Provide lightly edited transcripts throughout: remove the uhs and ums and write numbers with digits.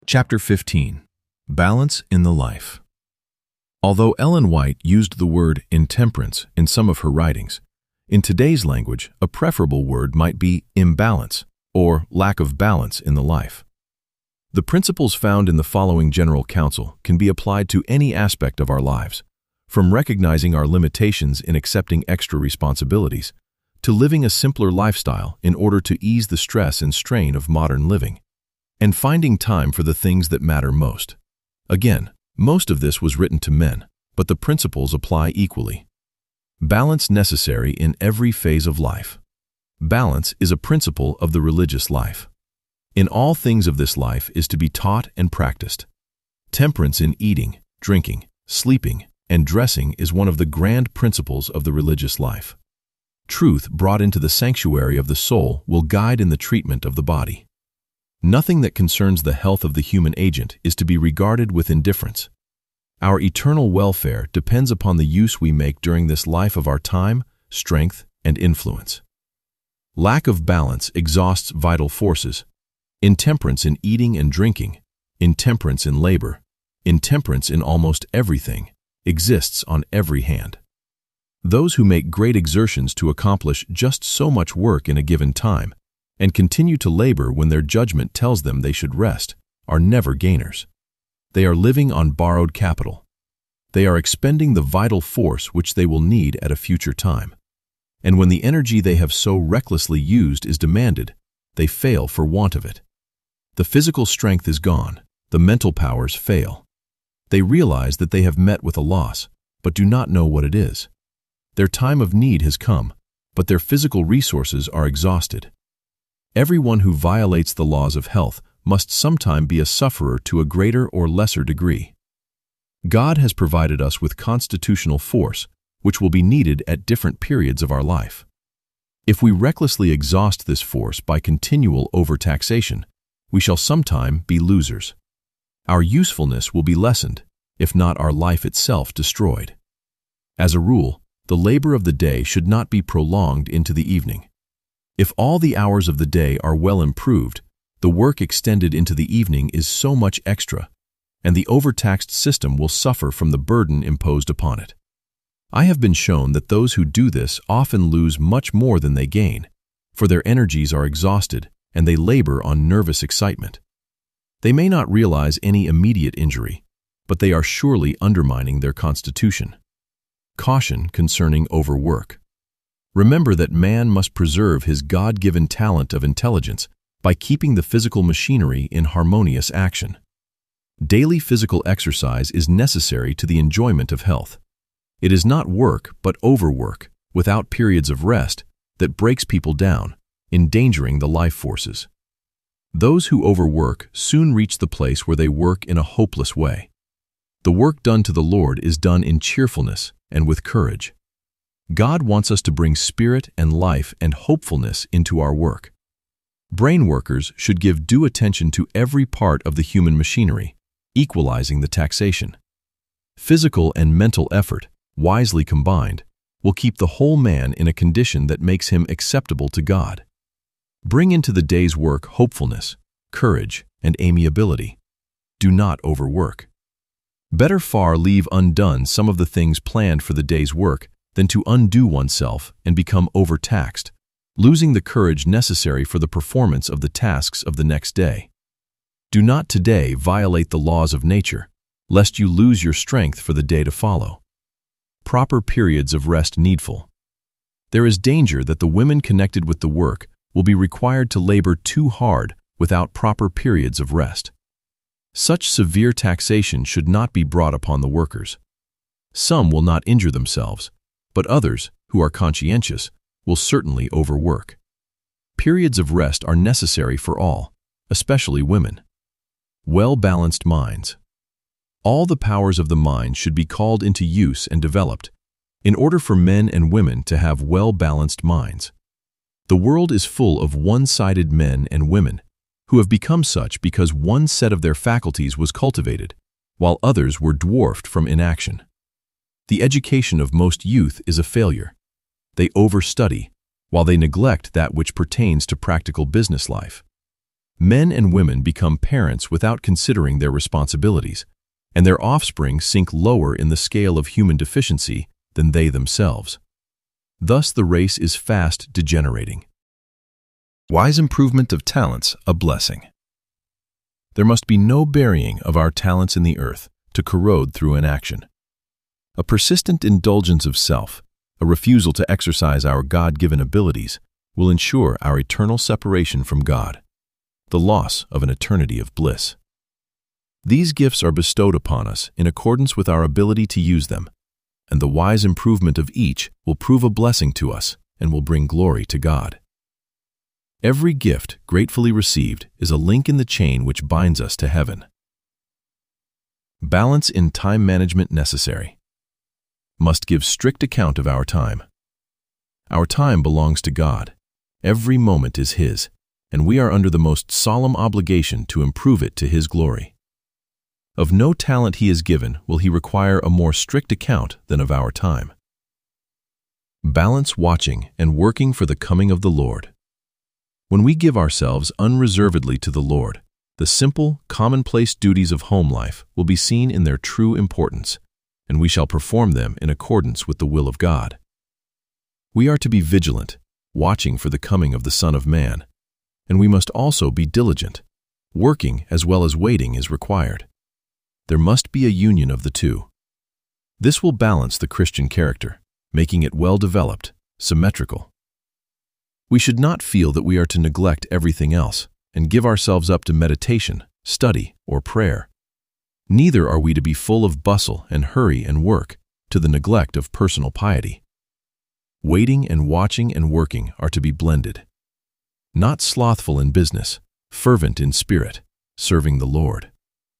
Chapter 15. Balance in the Life. Although Ellen White used the word intemperance in some of her writings, in today's language, a preferable word might be imbalance or lack of balance in the life. The principles found in the following general counsel can be applied to any aspect of our lives, from recognizing our limitations in accepting extra responsibilities to living a simpler lifestyle in order to ease the stress and strain of modern living, and finding time for the things that matter most. Again, most of this was written to men, but the principles apply equally. Balance necessary in every phase of life. Balance is a principle of the religious life. In all things of this life is to be taught and practiced. Temperance in eating, drinking, sleeping, and dressing is one of the grand principles of the religious life. Truth brought into the sanctuary of the soul will guide in the treatment of the body. Nothing that concerns the health of the human agent is to be regarded with indifference. Our eternal welfare depends upon the use we make during this life of our time, strength, and influence. Lack of balance exhausts vital forces. Intemperance in eating and drinking, intemperance in labor, intemperance in almost everything, exists on every hand. Those who make great exertions to accomplish just so much work in a given time and continue to labor when their judgment tells them they should rest are never gainers. They are living on borrowed capital. They are expending the vital force which they will need at a future time. And when the energy they have so recklessly used is demanded, they fail for want of it. The physical strength is gone, the mental powers fail. They realize that they have met with a loss, but do not know what it is. Their time of need has come, but their physical resources are exhausted. Everyone who violates the laws of health must sometime be a sufferer to a greater or lesser degree. God has provided us with constitutional force, which will be needed at different periods of our life. If we recklessly exhaust this force by continual overtaxation, we shall sometime be losers. Our usefulness will be lessened, if not our life itself destroyed. As a rule, the labor of the day should not be prolonged into the evening. If all the hours of the day are well improved, the work extended into the evening is so much extra, and the overtaxed system will suffer from the burden imposed upon it. I have been shown that those who do this often lose much more than they gain, for their energies are exhausted and they labor on nervous excitement. They may not realize any immediate injury, but they are surely undermining their constitution. Caution concerning overwork. Remember that man must preserve his God-given talent of intelligence by keeping the physical machinery in harmonious action. Daily physical exercise is necessary to the enjoyment of health. It is not work, but overwork, without periods of rest, that breaks people down, endangering the life forces. Those who overwork soon reach the place where they work in a hopeless way. The work done to the Lord is done in cheerfulness and with courage. God wants us to bring spirit and life and hopefulness into our work. Brain workers should give due attention to every part of the human machinery, equalizing the taxation. Physical and mental effort, wisely combined, will keep the whole man in a condition that makes him acceptable to God. Bring into the day's work hopefulness, courage, and amiability. Do not overwork. Better far leave undone some of the things planned for the day's work than to undo oneself and become overtaxed, losing the courage necessary for the performance of the tasks of the next day. Do not today violate the laws of nature, lest you lose your strength for the day to follow. Proper periods of rest needful. There is danger that the women connected with the work will be required to labor too hard without proper periods of rest. Such severe taxation should not be brought upon the workers. Some will not injure themselves, but others, who are conscientious, will certainly overwork. Periods of rest are necessary for all, especially women. Well-balanced minds. All the powers of the mind should be called into use and developed, in order for men and women to have well-balanced minds. The world is full of one-sided men and women, who have become such because one set of their faculties was cultivated, while others were dwarfed from inaction. The education of most youth is a failure. They overstudy, while they neglect that which pertains to practical business life. Men and women become parents without considering their responsibilities, and their offspring sink lower in the scale of human deficiency than they themselves. Thus the race is fast degenerating. Wise improvement of talents a blessing. There must be no burying of our talents in the earth to corrode through inaction. A persistent indulgence of self, a refusal to exercise our God-given abilities, will ensure our eternal separation from God, the loss of an eternity of bliss. These gifts are bestowed upon us in accordance with our ability to use them, and the wise improvement of each will prove a blessing to us and will bring glory to God. Every gift gratefully received is a link in the chain which binds us to heaven. Balance in time management necessary. Must give strict account of our time. Our time belongs to God. Every moment is His, and we are under the most solemn obligation to improve it to His glory. Of no talent He has given will He require a more strict account than of our time. Balance watching and working for the coming of the Lord. When we give ourselves unreservedly to the Lord, the simple, commonplace duties of home life will be seen in their true importance, and we shall perform them in accordance with the will of God. We are to be vigilant, watching for the coming of the Son of Man, and we must also be diligent. Working as well as waiting is required. There must be a union of the two. This will balance the Christian character, making it well-developed, symmetrical. We should not feel that we are to neglect everything else and give ourselves up to meditation, study, or prayer. Neither are we to be full of bustle and hurry and work to the neglect of personal piety. Waiting and watching and working are to be blended. Not slothful in business, fervent in spirit, serving the Lord.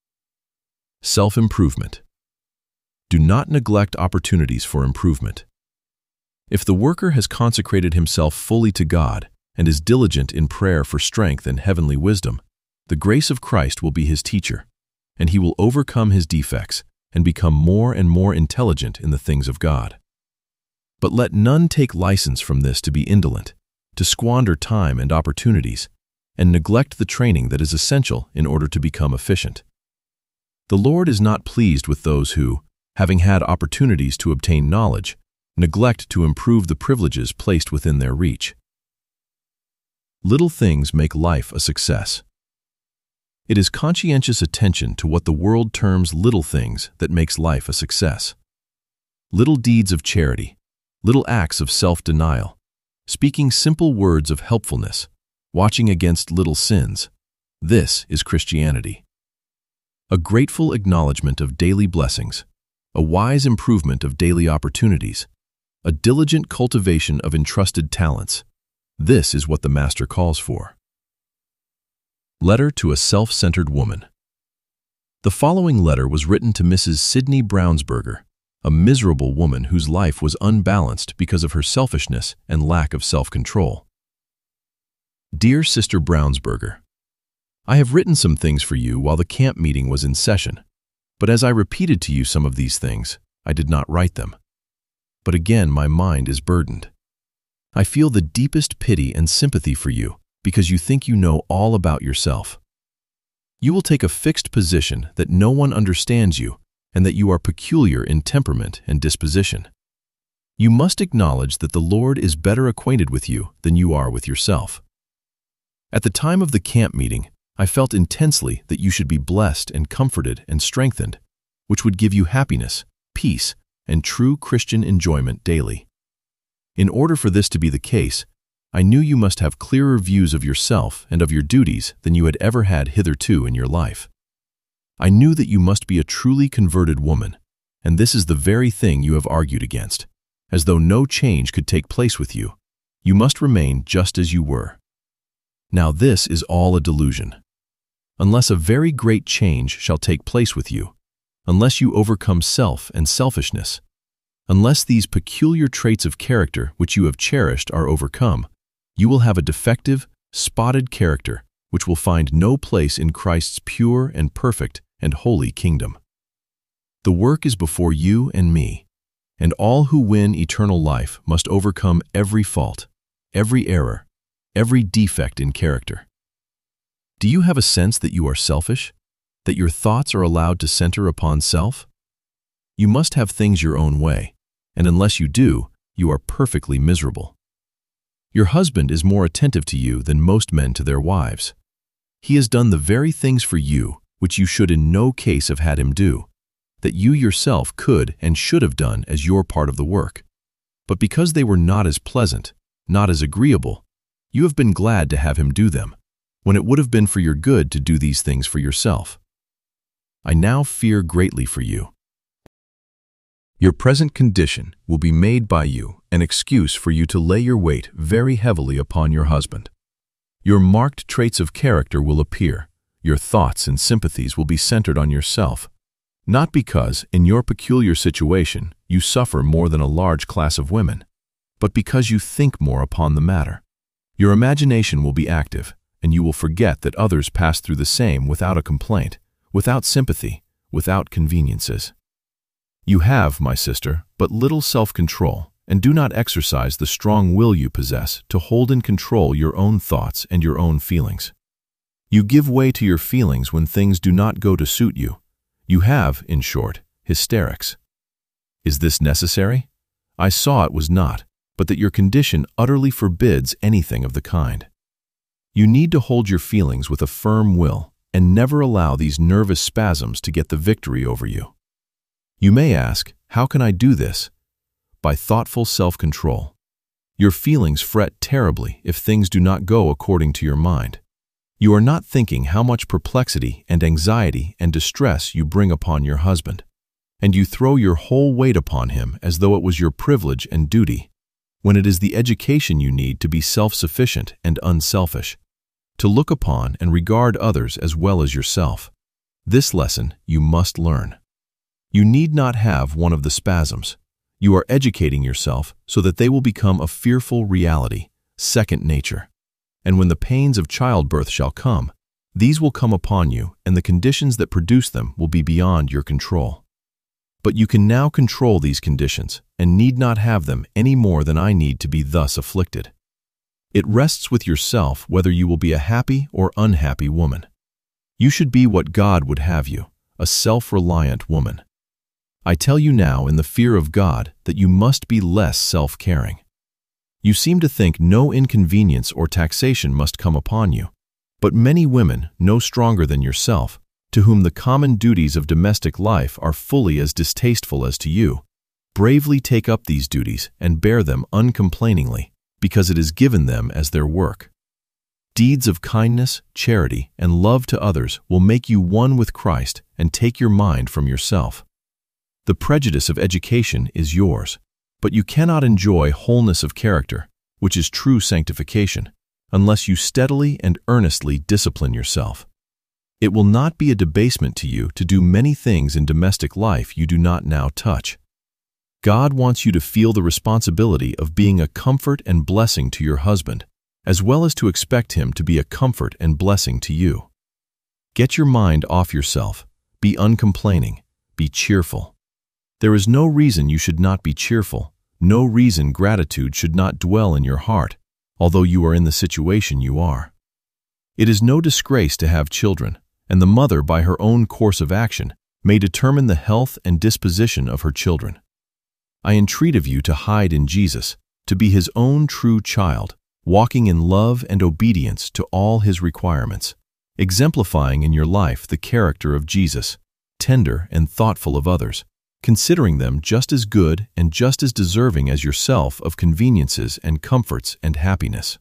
Self-improvement. Do not neglect opportunities for improvement. If the worker has consecrated himself fully to God and is diligent in prayer for strength and heavenly wisdom, the grace of Christ will be his teacher, and he will overcome his defects and become more and more intelligent in the things of God. But let none take license from this to be indolent, to squander time and opportunities, and neglect the training that is essential in order to become efficient. The Lord is not pleased with those who, having had opportunities to obtain knowledge, neglect to improve the privileges placed within their reach. Little things make life a success. It is conscientious attention to what the world terms little things that makes life a success. Little deeds of charity, little acts of self-denial, speaking simple words of helpfulness, watching against little sins. This is Christianity. A grateful acknowledgement of daily blessings, a wise improvement of daily opportunities, a diligent cultivation of entrusted talents. This is what the Master calls for. Letter to a self-centered woman. The following letter was written to Mrs. Sidney Brownsberger, a miserable woman whose life was unbalanced because of her selfishness and lack of self-control. Dear Sister Brownsberger, I have written some things for you while the camp meeting was in session, but as I repeated to you some of these things, I did not write them. But again, my mind is burdened. I feel the deepest pity and sympathy for you because you think you know all about yourself. You will take a fixed position that no one understands you and that you are peculiar in temperament and disposition. You must acknowledge that the Lord is better acquainted with you than you are with yourself. At the time of the camp meeting, I felt intensely that you should be blessed and comforted and strengthened, which would give you happiness, peace, and true Christian enjoyment daily. In order for this to be the case, I knew you must have clearer views of yourself and of your duties than you had ever had hitherto in your life. I knew that you must be a truly converted woman, and this is the very thing you have argued against, as though no change could take place with you. You must remain just as you were. Now this is all a delusion. Unless a very great change shall take place with you, unless you overcome self and selfishness, unless these peculiar traits of character which you have cherished are overcome, you will have a defective, spotted character which will find no place in Christ's pure and perfect and holy kingdom. The work is before you and me, and all who win eternal life must overcome every fault, every error, every defect in character. Do you have a sense that you are selfish? That your thoughts are allowed to center upon self? You must have things your own way, and unless you do, you are perfectly miserable. Your husband is more attentive to you than most men to their wives. He has done the very things for you which you should in no case have had him do, that you yourself could and should have done as your part of the work. But because they were not as pleasant, not as agreeable, you have been glad to have him do them, when it would have been for your good to do these things for yourself. I now fear greatly for you. Your present condition will be made by you an excuse for you to lay your weight very heavily upon your husband. Your marked traits of character will appear. Your thoughts and sympathies will be centered on yourself, not because, in your peculiar situation, you suffer more than a large class of women, but because you think more upon the matter. Your imagination will be active, and you will forget that others pass through the same without a complaint, without sympathy, without conveniences. You have, my sister, but little self-control, and do not exercise the strong will you possess to hold in control your own thoughts and your own feelings. You give way to your feelings when things do not go to suit you. You have, in short, hysterics. Is this necessary? I saw it was not, but that your condition utterly forbids anything of the kind. You need to hold your feelings with a firm will and never allow these nervous spasms to get the victory over you. You may ask, how can I do this? By thoughtful self-control. Your feelings fret terribly if things do not go according to your mind. You are not thinking how much perplexity and anxiety and distress you bring upon your husband, and you throw your whole weight upon him as though it was your privilege and duty, when it is the education you need to be self-sufficient and unselfish, to look upon and regard others as well as yourself. This lesson you must learn. You need not have one of the spasms. You are educating yourself so that they will become a fearful reality, second nature. And when the pains of childbirth shall come, these will come upon you, and the conditions that produce them will be beyond your control. But you can now control these conditions, and need not have them any more than I need to be thus afflicted. It rests with yourself whether you will be a happy or unhappy woman. You should be what God would have you, a self-reliant woman. I tell you now in the fear of God that you must be less self-caring. You seem to think no inconvenience or taxation must come upon you, but many women, no stronger than yourself, to whom the common duties of domestic life are fully as distasteful as to you, bravely take up these duties and bear them uncomplainingly, because it is given them as their work. Deeds of kindness, charity, and love to others will make you one with Christ and take your mind from yourself. The prejudice of education is yours, but you cannot enjoy wholeness of character, which is true sanctification, unless you steadily and earnestly discipline yourself. It will not be a debasement to you to do many things in domestic life you do not now touch. God wants you to feel the responsibility of being a comfort and blessing to your husband, as well as to expect him to be a comfort and blessing to you. Get your mind off yourself, be uncomplaining, be cheerful. There is no reason you should not be cheerful, no reason gratitude should not dwell in your heart, although you are in the situation you are. It is no disgrace to have children, and the mother by her own course of action may determine the health and disposition of her children. I entreat of you to hide in Jesus, to be his own true child, walking in love and obedience to all his requirements, exemplifying in your life the character of Jesus, tender and thoughtful of others, considering them just as good and just as deserving as yourself of conveniences and comforts and happiness.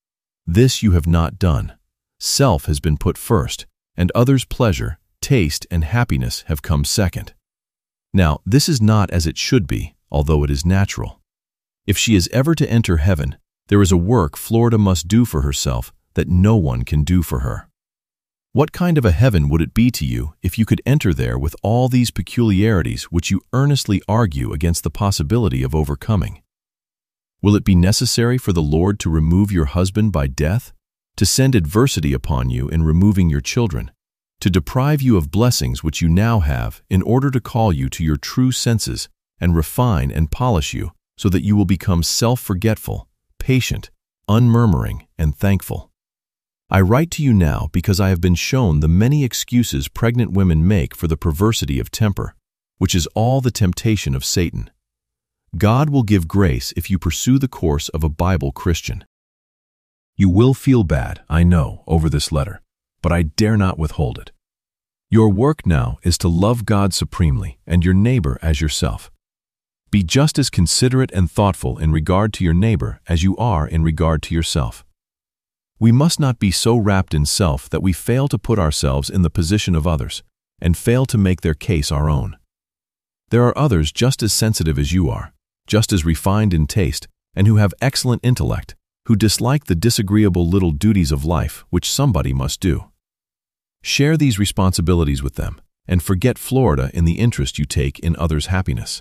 This you have not done. Self has been put first, and others' pleasure, taste, and happiness have come second. Now, this is not as it should be, although it is natural. If she is ever to enter heaven, there is a work Florida must do for herself that no one can do for her. What kind of a heaven would it be to you if you could enter there with all these peculiarities which you earnestly argue against the possibility of overcoming? Will it be necessary for the Lord to remove your husband by death, to send adversity upon you in removing your children, to deprive you of blessings which you now have in order to call you to your true senses and refine and polish you so that you will become self-forgetful, patient, unmurmuring, and thankful? I write to you now because I have been shown the many excuses pregnant women make for the perversity of temper, which is all the temptation of Satan. God will give grace if you pursue the course of a Bible Christian. You will feel bad, I know, over this letter, but I dare not withhold it. Your work now is to love God supremely and your neighbor as yourself. Be just as considerate and thoughtful in regard to your neighbor as you are in regard to yourself. We must not be so wrapped in self that we fail to put ourselves in the position of others and fail to make their case our own. There are others just as sensitive as you are, just as refined in taste, and who have excellent intellect, who dislike the disagreeable little duties of life which somebody must do. Share these responsibilities with them, and forget Florida in the interest you take in others' happiness.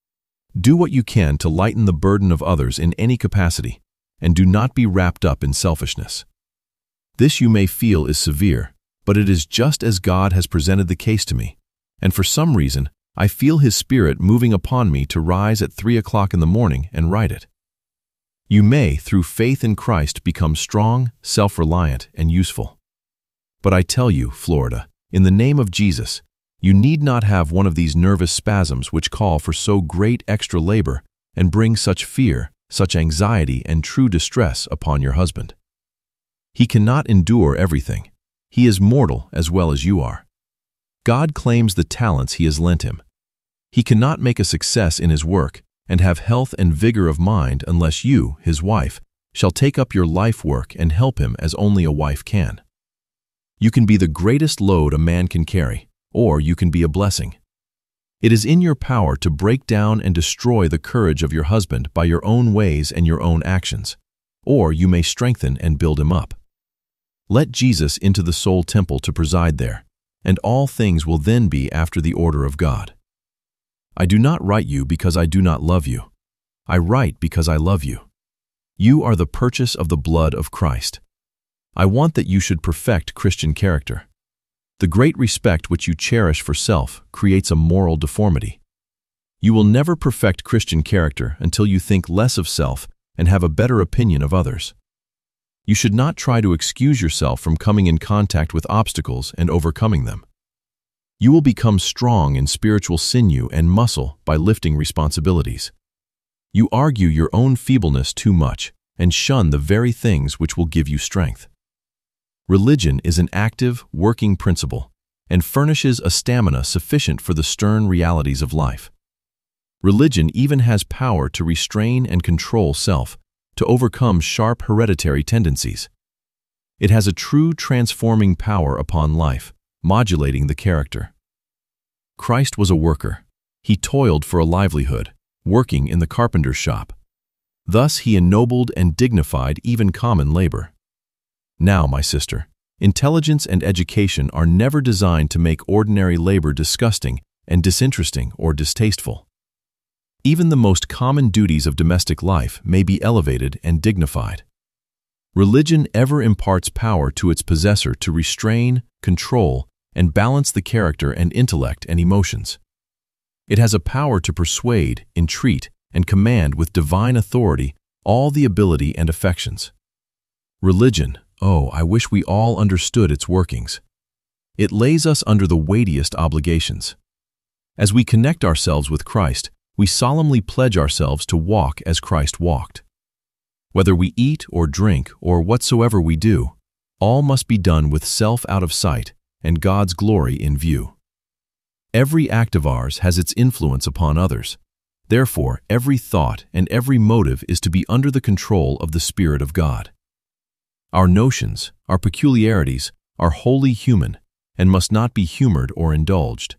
Do what you can to lighten the burden of others in any capacity, and do not be wrapped up in selfishness. This you may feel is severe, but it is just as God has presented the case to me, and for some reason I feel His Spirit moving upon me to rise at 3 o'clock in the morning and write it. You may, through faith in Christ, become strong, self-reliant, and useful. But I tell you, Florida, in the name of Jesus, you need not have one of these nervous spasms which call for so great extra labor and bring such fear, such anxiety and true distress upon your husband. He cannot endure everything. He is mortal as well as you are. God claims the talents He has lent him. He cannot make a success in his work and have health and vigor of mind unless you, his wife, shall take up your life work and help him as only a wife can. You can be the greatest load a man can carry, or you can be a blessing. It is in your power to break down and destroy the courage of your husband by your own ways and your own actions, or you may strengthen and build him up. Let Jesus into the soul temple to preside there, and all things will then be after the order of God. I do not write you because I do not love you. I write because I love you. You are the purchase of the blood of Christ. I want that you should perfect Christian character. The great respect which you cherish for self creates a moral deformity. You will never perfect Christian character until you think less of self and have a better opinion of others. You should not try to excuse yourself from coming in contact with obstacles and overcoming them. You will become strong in spiritual sinew and muscle by lifting responsibilities. You argue your own feebleness too much and shun the very things which will give you strength. Religion is an active, working principle and furnishes a stamina sufficient for the stern realities of life. Religion even has power to restrain and control self, to overcome sharp hereditary tendencies. It has a true transforming power upon life, modulating the character. Christ was a worker. He toiled for a livelihood, working in the carpenter's shop. Thus he ennobled and dignified even common labor. Now, my sister, intelligence and education are never designed to make ordinary labor disgusting and disinteresting or distasteful. Even the most common duties of domestic life may be elevated and dignified. Religion ever imparts power to its possessor to restrain, control, and balance the character and intellect and emotions. It has a power to persuade, entreat, and command with divine authority all the ability and affections. Religion, oh, I wish we all understood its workings. It lays us under the weightiest obligations. As we connect ourselves with Christ, we solemnly pledge ourselves to walk as Christ walked. Whether we eat or drink or whatsoever we do, all must be done with self out of sight and God's glory in view. Every act of ours has its influence upon others. Therefore, every thought and every motive is to be under the control of the Spirit of God. Our notions, our peculiarities, are wholly human and must not be humored or indulged.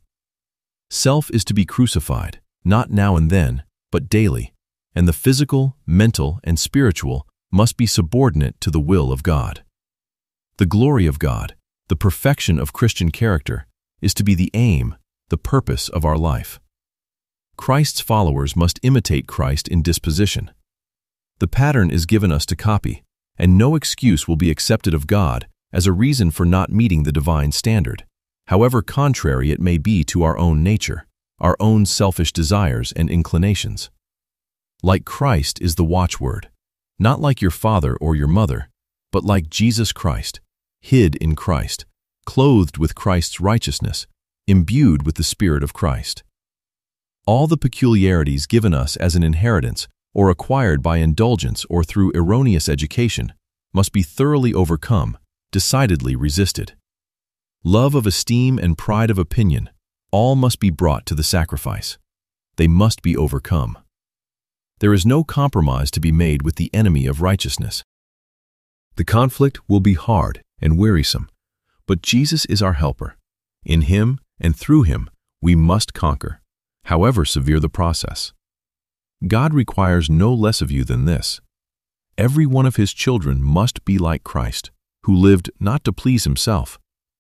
Self is to be crucified, not now and then, but daily, and the physical, mental, and spiritual must be subordinate to the will of God. The glory of God, the perfection of Christian character, is to be the aim, the purpose of our life. Christ's followers must imitate Christ in disposition. The pattern is given us to copy, and no excuse will be accepted of God as a reason for not meeting the divine standard, however contrary it may be to our own nature, our own selfish desires and inclinations. Like Christ is the watchword, not like your father or your mother, but like Jesus Christ, hid in Christ, clothed with Christ's righteousness, imbued with the Spirit of Christ. All the peculiarities given us as an inheritance or acquired by indulgence or through erroneous education must be thoroughly overcome, decidedly resisted. Love of esteem and pride of opinion, all must be brought to the sacrifice. They must be overcome. There is no compromise to be made with the enemy of righteousness. The conflict will be hard and wearisome, but Jesus is our helper. In Him and through Him, we must conquer, however severe the process. God requires no less of you than this. Every one of His children must be like Christ, who lived not to please Himself.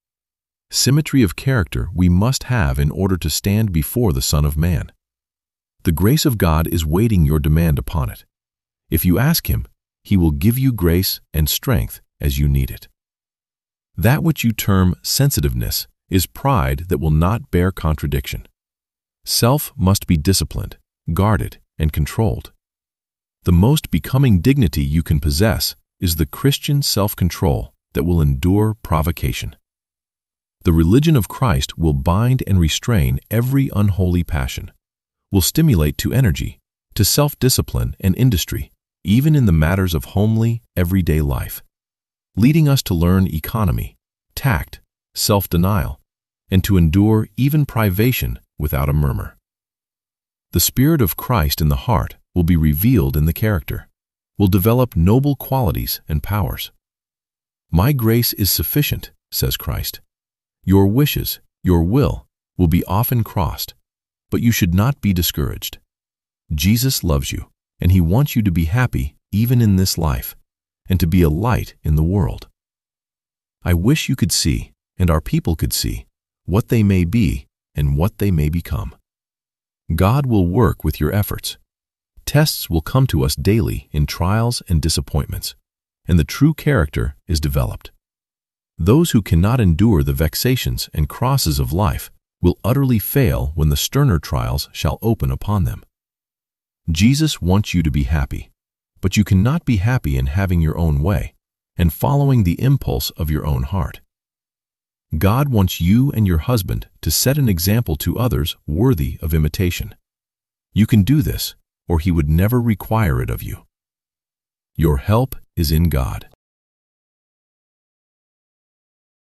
Symmetry of character we must have in order to stand before the Son of Man. The grace of God is waiting your demand upon it. If you ask Him, He will give you grace and strength as you need it. That which you term sensitiveness is pride that will not bear contradiction. Self must be disciplined, guarded, and controlled. The most becoming dignity you can possess is the Christian self-control that will endure provocation. The religion of Christ will bind and restrain every unholy passion, will stimulate to energy, to self-discipline and industry, even in the matters of homely, everyday life, leading us to learn economy, tact, self-denial, and to endure even privation without a murmur. The Spirit of Christ in the heart will be revealed in the character, will develop noble qualities and powers. My grace is sufficient, says Christ. Your wishes, your will be often crossed, but you should not be discouraged. Jesus loves you, and He wants you to be happy even in this life, and to be a light in the world. I wish you could see, and our people could see, what they may be and what they may become. God will work with your efforts. Tests will come to us daily in trials and disappointments, and the true character is developed. Those who cannot endure the vexations and crosses of life will utterly fail when the sterner trials shall open upon them. Jesus wants you to be happy, but you cannot be happy in having your own way and following the impulse of your own heart. God wants you and your husband to set an example to others worthy of imitation. You can do this, or He would never require it of you. Your help is in God.